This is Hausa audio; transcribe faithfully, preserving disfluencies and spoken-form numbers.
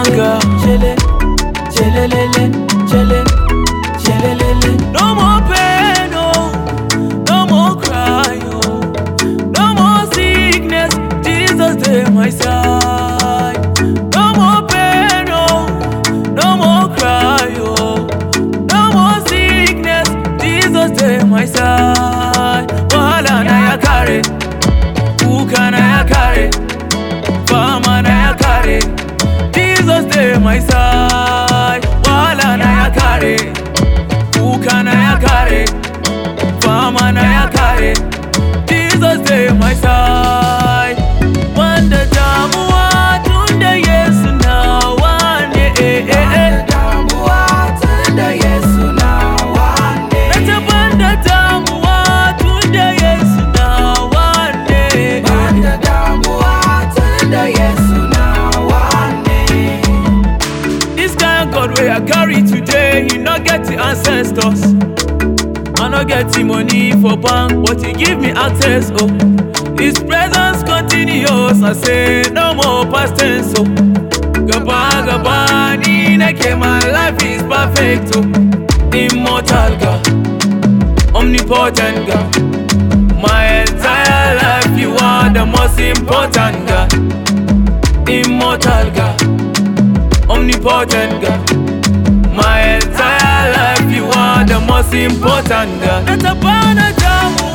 girl. Chele, chelelele, chele, chelelele. No more pain, oh, no more cry, oh, no more sickness. Jesus dey my side. No more pain, oh, no more cry, oh, no more sickness. Jesus dey my side. Wahala na ya carry, kuka na ya carry, fama na ya carry. Jesus dey my side. Wahala na ya carry, kuka na ya carry, fama na ya carry. Jesus dey my side. Wanda damuwa tunda Yesu na wane, eh eh eh. Damuwa tunda Yesu na wane. Nace banda damuwa tunda Yesu na wane. Banda damuwa tunda Yesu na wane. This kind of God wey I carry today, He no get the ancestors. I no get the money for bank, but He give me access, oh. His presence continuous, I say no more past tense, oh. Gaba, gaba, ni neke, my life is perfect, oh. Immortal God, omnipotent God. My entire life, you are the most important God. Immortal God, omnipotent God. My entire life, you are the most important God. Natabana jamu